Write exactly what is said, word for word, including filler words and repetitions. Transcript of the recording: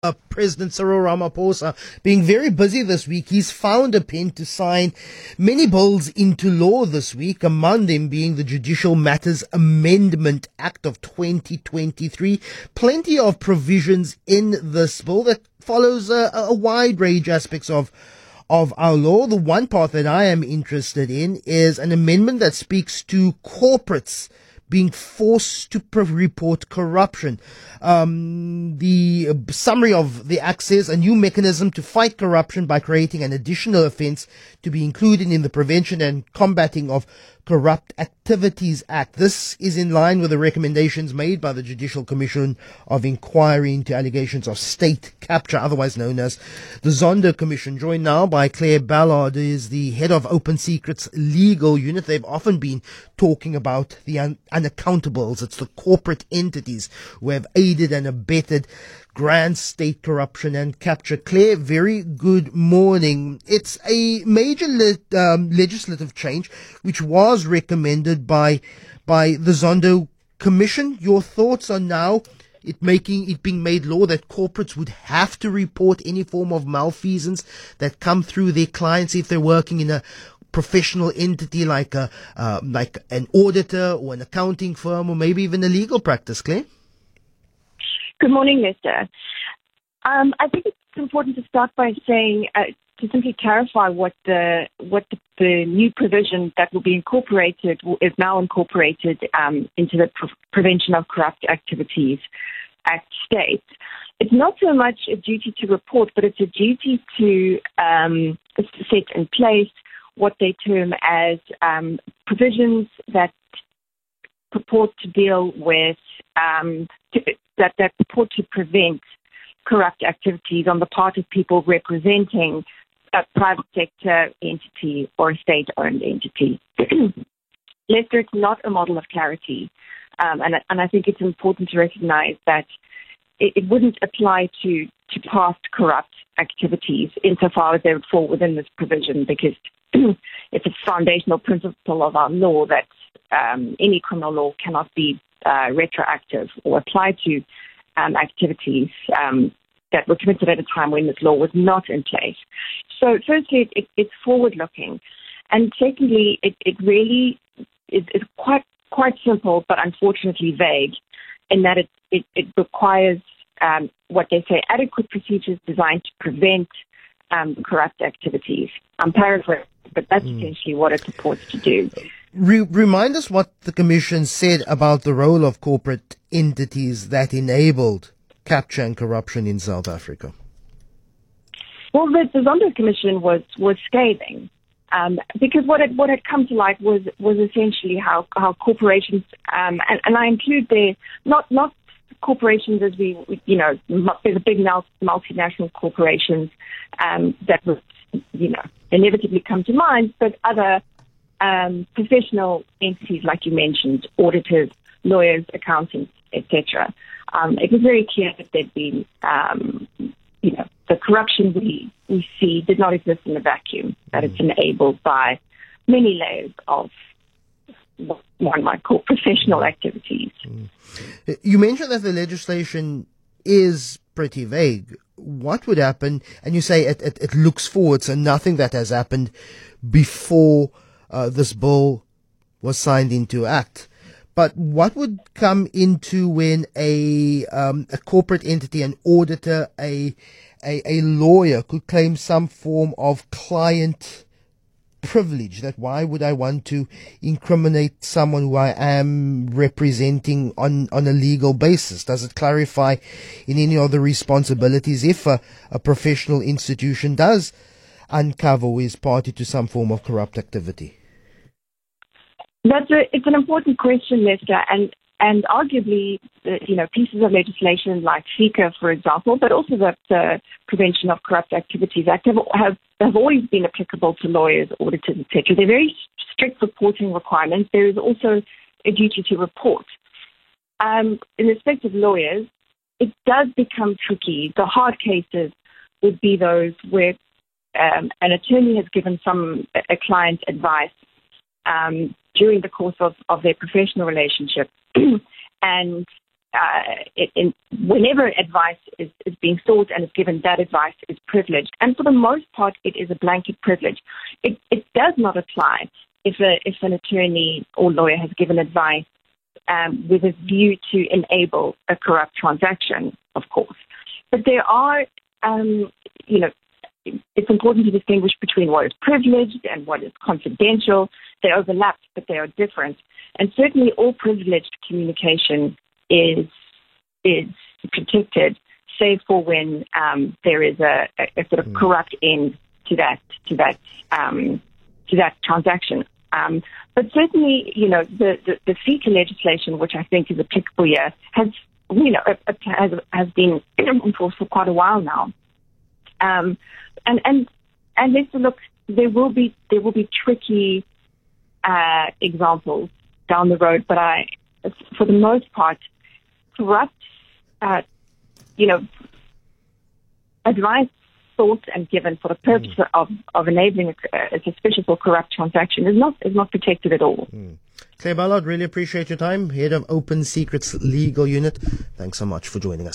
Uh, President Cyril Ramaphosa being very busy this week. He's found a pen to sign many bills into law this week, among them being the Judicial Matters Amendment Act of twenty twenty-three. Plenty of provisions in this bill that follows a, a wide range aspects of of our law. The one part that I am interested in is an amendment that speaks to corporates being forced to pre- report corruption. Um, the uh, summary of the act says a new mechanism to fight corruption by creating an additional offence to be included in the Prevention and Combating of Corrupt Activities Act. This is in line with the recommendations made by the Judicial Commission of Inquiry into allegations of state capture, otherwise known as the Zondo Commission. Joined now by Claire Ballard, who is the head of Open Secrets Legal Unit. They've often been talking about the un- unaccountables. It's the corporate entities who have aided and abetted grand state corruption and capture. Claire, very good morning. It's a major le- um, legislative change which was recommended by by the Zondo Commission. Your thoughts on now it making it being made law that corporates would have to report any form of malfeasance that come through their clients if they're working in a professional entity like a uh, like an auditor or an accounting firm or maybe even a legal practice, Claire? Good morning, Lester. Um, I think it's important to start by saying, uh, to simply clarify what the what the, the new provision that will be incorporated, is now incorporated um, into the Pre- Prevention of Corrupt Activities Act states. It's not so much a duty to report, but it's a duty to um, set in place what they term as um, provisions that purport to deal with um, to, that, that purport to prevent corrupt activities on the part of people representing a private sector entity or a state-owned entity. Lester, it's not a model of clarity, um, and, and I think it's important to recognize that it, it wouldn't apply to, to past corrupt activities insofar as they would fall within this provision, because it's a foundational principle of our law that um, any criminal law cannot be uh, retroactive or applied to um, activities um, that were committed at a time when this law was not in place. So firstly, it, it, it's forward-looking. And secondly, it, it really is, is quite quite simple, but unfortunately vague, in that it, it, it requires um, what they say, adequate procedures designed to prevent um, corrupt activities. I'm paraphrasing, but that's mm. essentially what it purports to do. Re- remind us what the Commission said about the role of corporate entities that enabled capture and corruption in South Africa. Well, the, the Zondo Commission was, was scathing, um, because what had, what had come to light was, was essentially how, how corporations, um, and, and I include there, not, not corporations as we, you know, there's a big multinational corporations um, that would, you know, inevitably come to mind, but other um, professional entities, like you mentioned, auditors, lawyers, accountants, et cetera. Um, it was very clear that there'd been, um, you know, the corruption we, we see did not exist in a vacuum, that it's enabled by many layers of what one might call professional activities. You mentioned that the legislation is pretty vague. What would happen, and you say it, it, it looks forward, so nothing that has happened before uh, this bill was signed into act. But what would come into when a um, a corporate entity, an auditor, a, a a lawyer could claim some form of client privilege? That why would I want to incriminate someone who I am representing on, on a legal basis? Does it clarify in any other responsibilities if a, a professional institution does uncover or is party to some form of corrupt activity? That's a, it's an important question, Lester, and and arguably, uh, you know, pieces of legislation like FICA, for example, but also the, the Prevention of Corrupt Activities Act have, have have always been applicable to lawyers, auditors, et cetera. They're very strict reporting requirements. There is also a duty to report. Um, in respect of lawyers, it does become tricky. The hard cases would be those where um, an attorney has given some a client advice Um, during the course of, of their professional relationship, and uh, it, in, whenever advice is, is being sought and is given, that advice is privileged. And for the most part, it is a blanket privilege. It, it does not apply if, a, if an attorney or lawyer has given advice um, with a view to enable a corrupt transaction, of course. But there are, um, you know, it's important to distinguish between what is privileged and what is confidential. They overlap, but they are different. And certainly all privileged communication is is protected, save for when um, there is a, a, a sort of mm. corrupt end to that to that um, to that transaction. Um, but certainly, you know, the, the, the FICA legislation, which I think is applicable here, has you know has has been enforced for quite a while now. Um, and and and let's look. There will be there will be tricky uh, examples down the road, but I, for the most part, corrupt, uh, you know, advice sought and given for the purpose mm. of, of enabling a, a suspicious or corrupt transaction is not is not protected at all. Mm. Claire Ballard, really appreciate your time, head of Open Secrets Legal Unit. Thanks so much for joining us.